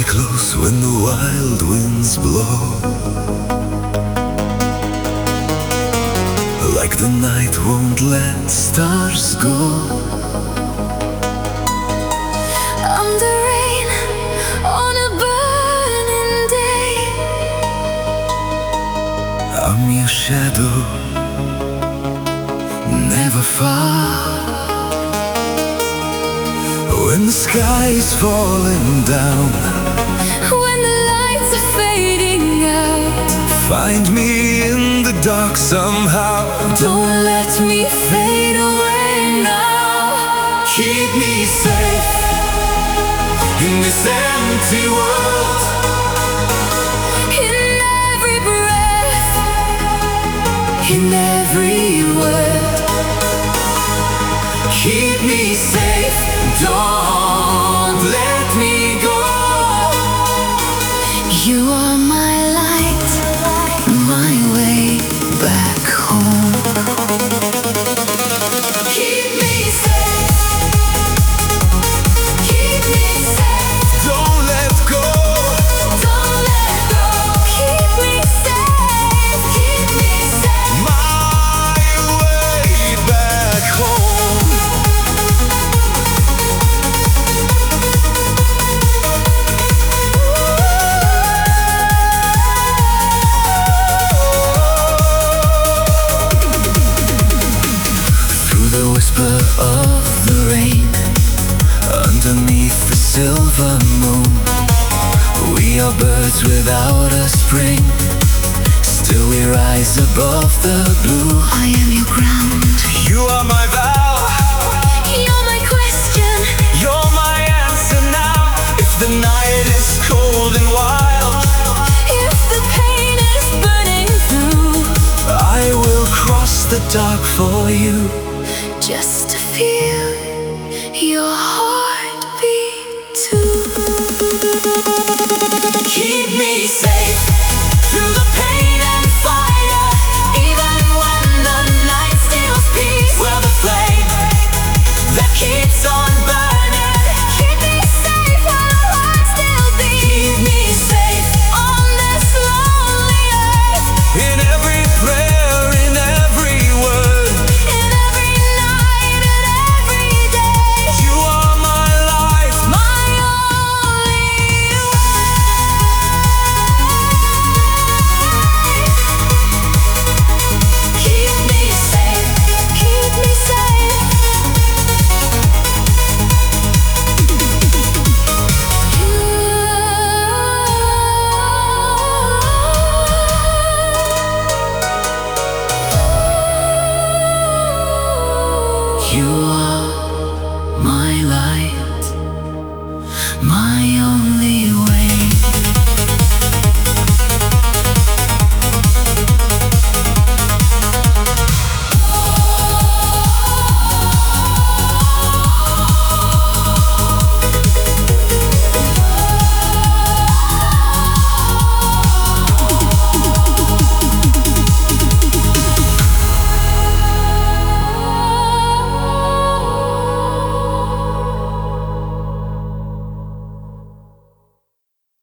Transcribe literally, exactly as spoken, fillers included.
close when the wild winds blow, like the night won't let stars go. I'm the rain on a burning day. I'm your shadow, never far. When the sky is falling down, when the lights are fading out, find me in the dark somehow. don't let me fade away now. Keep me safe in this empty world, In every breath, in every word. keep me safe, don't let me go. You are my light, my way back home. Keep me safe, Keep me safe, don't let go. don't let go. Keep me safe, keep me safe. My way back home. Through the whisper of the rain, underneath the silver moon, we are birds without a spring, still we rise above the blue. I am your ground, You are my vow, you're my question. you're my answer now. If the night is cold and wild, If the pain is burning through, I will cross the dark for you. just to feel your heartbeat too. Keep me safe through the pain and fire, even when the night steals peace. Where the flame that keeps on burning, Keep me safe while the heart still beats. keep me safe On this lonely earth, in every prayer, in every word. in every night and every day. You are my life, My only way. Keep me safe, keep me safe. you are my life.